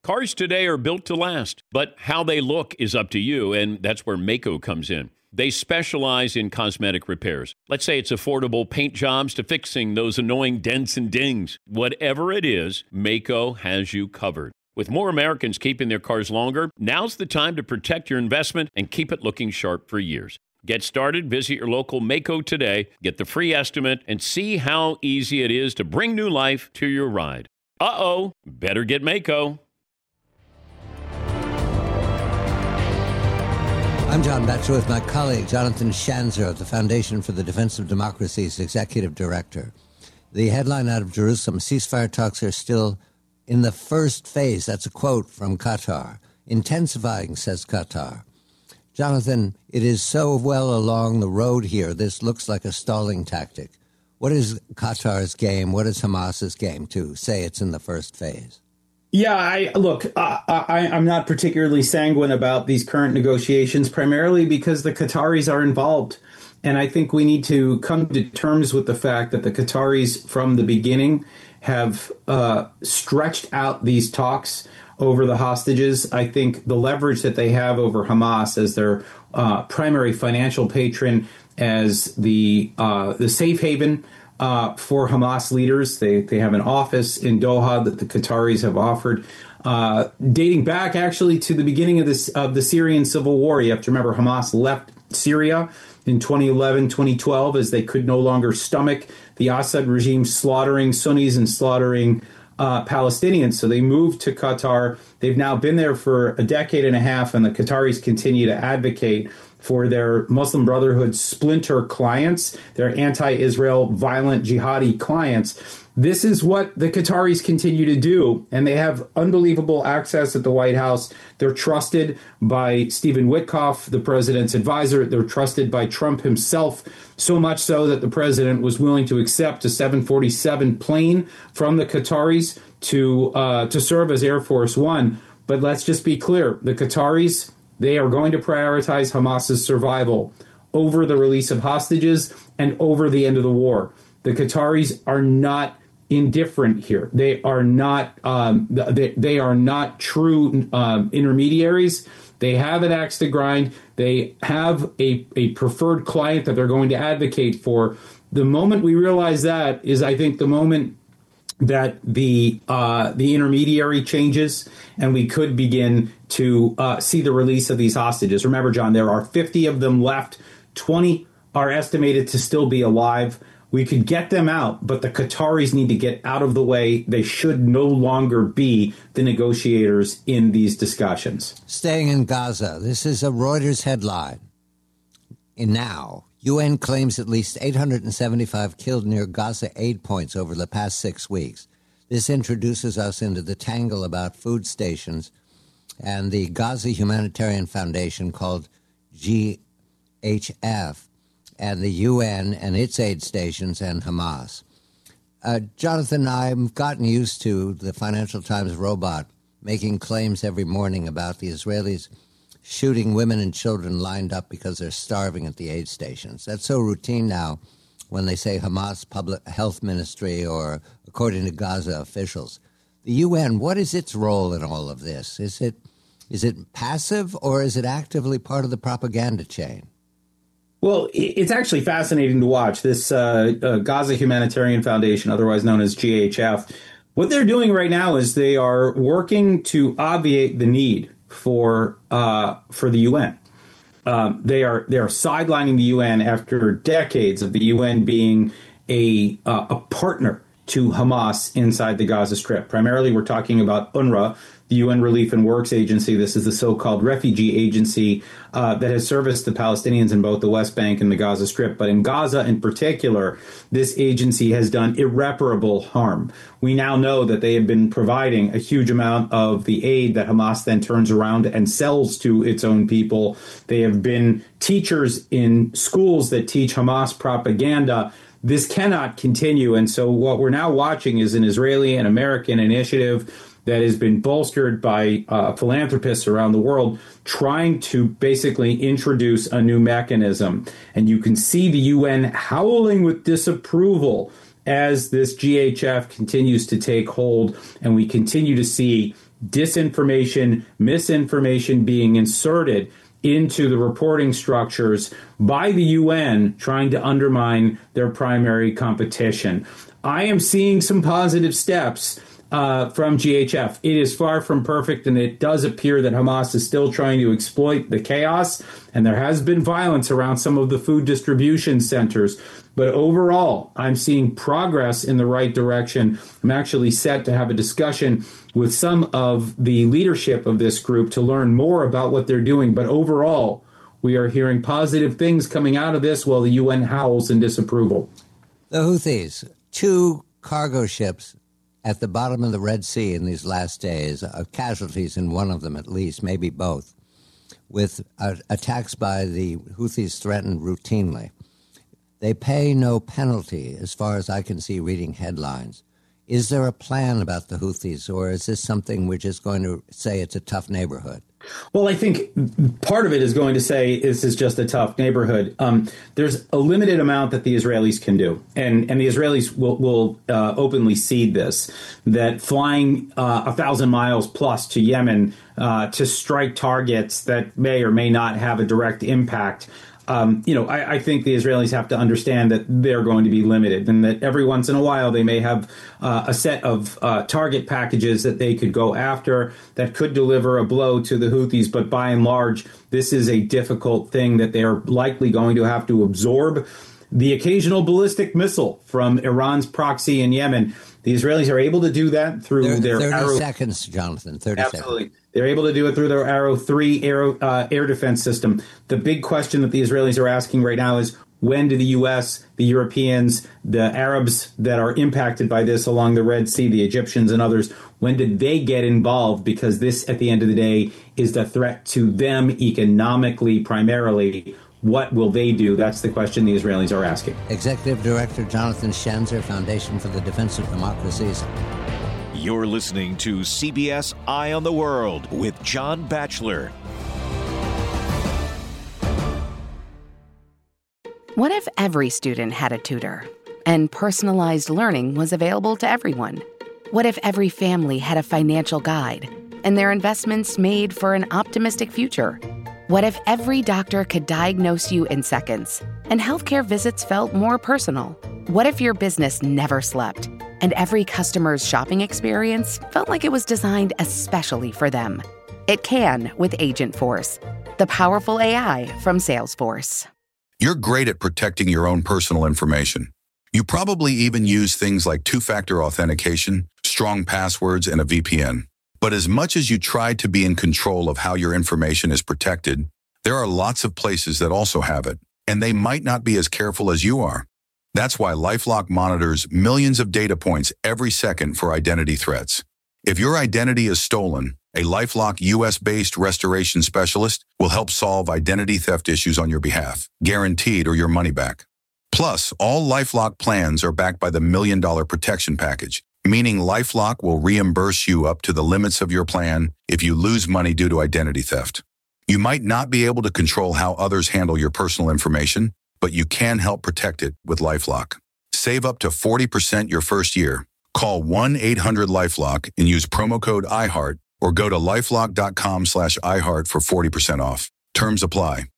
Cars today are built to last, but how they look is up to you, and that's where Maaco comes in. They specialize in cosmetic repairs. Let's say it's affordable paint jobs to fixing those annoying dents and dings. Whatever it is, Maaco has you covered. With more Americans keeping their cars longer, now's the time to protect your investment and keep it looking sharp for years. Get started, visit your local Maaco today, get the free estimate, and see how easy it is to bring new life to your ride. Better get Maaco. I'm John Batchelor with my colleague Jonathan Schanzer of the Foundation for the Defense of Democracy's Executive Director. The headline out of Jerusalem, ceasefire talks are still in the first phase. That's a quote from Qatar. Intensifying, says Qatar. Jonathan, it is so well along the road here, this looks like a stalling tactic. What is Qatar's game? What is Hamas's game to say it's in the first phase? Yeah, I'm not particularly sanguine about these current negotiations, primarily because the Qataris are involved. And I think we need to come to terms with the fact that the Qataris from the beginning have stretched out these talks over the hostages. I think the leverage that they have over Hamas as their primary financial patron, as the safe haven for Hamas leaders. They have an office in Doha that the Qataris have offered, dating back actually to the beginning of the Syrian civil war. You have to remember Hamas left Syria in 2011, 2012, as they could no longer stomach the Assad regime slaughtering Sunnis and slaughtering Palestinians. So they moved to Qatar. They've now been there for a decade and a half, and the Qataris continue to advocate for their Muslim Brotherhood splinter clients, their anti-Israel violent jihadi clients. This is what the Qataris continue to do, and they have unbelievable access at the White House. They're trusted by Stephen Witkoff, the president's advisor. They're trusted by Trump himself, so much so that the president was willing to accept a 747 plane from the Qataris to serve as Air Force One. But let's just be clear, the Qataris, they are going to prioritize Hamas's survival over the release of hostages and over the end of the war. The Qataris are not indifferent here. They are not. They are not true intermediaries. They have an axe to grind. They have a preferred client that they're going to advocate for. The moment we realize that is, I think, the moment that the intermediary changes, and we could begin to see the release of these hostages. Remember, John, there are 50 of them left. 20 are estimated to still be alive. We could get them out, but the Qataris need to get out of the way. They should no longer be the negotiators in these discussions. Staying in Gaza, this is a Reuters headline. Now, UN claims at least 875 killed near Gaza aid points over the past 6 weeks. This introduces us into the tangle about food stations and the Gaza Humanitarian Foundation, called GHF, and the UN and its aid stations and Hamas. Jonathan, I've gotten used to the Financial Times robot making claims every morning about the Israelis shooting women and children lined up because they're starving at the aid stations. That's so routine now when they say Hamas Public Health Ministry or according to Gaza officials. The UN, what is its role in all of this? Is it passive, or is it actively part of the propaganda chain? Well, it's actually fascinating to watch this Gaza Humanitarian Foundation, otherwise known as GHF. What they're doing right now is they are working to obviate the need for the UN. They are sidelining the UN after decades of the UN being a partner to Hamas inside the Gaza Strip. Primarily, we're talking about UNRWA, the UN Relief and Works Agency. This is the so-called refugee agency that has serviced the Palestinians in both the West Bank and the Gaza Strip. But in Gaza in particular, this agency has done irreparable harm. We now know that they have been providing a huge amount of the aid that Hamas then turns around and sells to its own people. They have been teachers in schools that teach Hamas propaganda. This cannot continue. And so what we're now watching is an Israeli and American initiative that has been bolstered by philanthropists around the world trying to basically introduce a new mechanism. And you can see the UN howling with disapproval as this GHF continues to take hold, and we continue to see disinformation, misinformation being inserted into the reporting structures by the UN, trying to undermine their primary competition. I am seeing some positive steps from GHF. It is far from perfect, and it does appear that Hamas is still trying to exploit the chaos, and there has been violence around some of the food distribution centers. But overall, I'm seeing progress in the right direction. I'm actually set to have a discussion with some of the leadership of this group to learn more about what they're doing. But overall, we are hearing positive things coming out of this while the UN howls in disapproval. The Houthis, 2 cargo ships at the bottom of the Red Sea in these last days, casualties in one of them at least, maybe both, with attacks by the Houthis threatened routinely. They pay no penalty, as far as I can see reading headlines. Is there a plan about the Houthis, or is this something we're just going to say it's a tough neighborhood? Well, I think part of it is going to say this is just a tough neighborhood. There's a limited amount that the Israelis can do, and the Israelis will openly cede this, that flying 1,000 miles plus to Yemen to strike targets that may or may not have a direct impact. I think the Israelis have to understand that they're going to be limited, and that every once in a while they may have a set of target packages that they could go after that could deliver a blow to the Houthis. But by and large, this is a difficult thing that they're likely going to have to absorb. The occasional ballistic missile from Iran's proxy in Yemen, the Israelis are able to do that through their 30 seconds, Jonathan, 30 Absolutely. seconds. They're able to do it through their Arrow 3 air defense system. The big question that the Israelis are asking right now is, when do the U.S., the Europeans, the Arabs that are impacted by this along the Red Sea, the Egyptians and others, when did they get involved? Because this, at the end of the day, is the threat to them economically primarily. What will they do? That's the question the Israelis are asking. Executive Director Jonathan Schanzer, Foundation for the Defense of Democracies. You're listening to CBS Eye on the World with John Batchelor. What if every student had a tutor and personalized learning was available to everyone? What if every family had a financial guide and their investments made for an optimistic future? What if every doctor could diagnose you in seconds and healthcare visits felt more personal? What if your business never slept and every customer's shopping experience felt like it was designed especially for them? It can with Agentforce, the powerful AI from Salesforce. You're great at protecting your own personal information. You probably even use things like two-factor authentication, strong passwords, and a VPN. But as much as you try to be in control of how your information is protected, there are lots of places that also have it, and they might not be as careful as you are. That's why LifeLock monitors millions of data points every second for identity threats. If your identity is stolen, a LifeLock US-based restoration specialist will help solve identity theft issues on your behalf, guaranteed or your money back. Plus, all LifeLock plans are backed by the $1 Million Protection Package, meaning LifeLock will reimburse you up to the limits of your plan if you lose money due to identity theft. You might not be able to control how others handle your personal information, but you can help protect it with LifeLock. Save up to 40% your first year. Call 1-800-LifeLock and use promo code iHeart, or go to lifelock.com/iHeart for 40% off. Terms apply.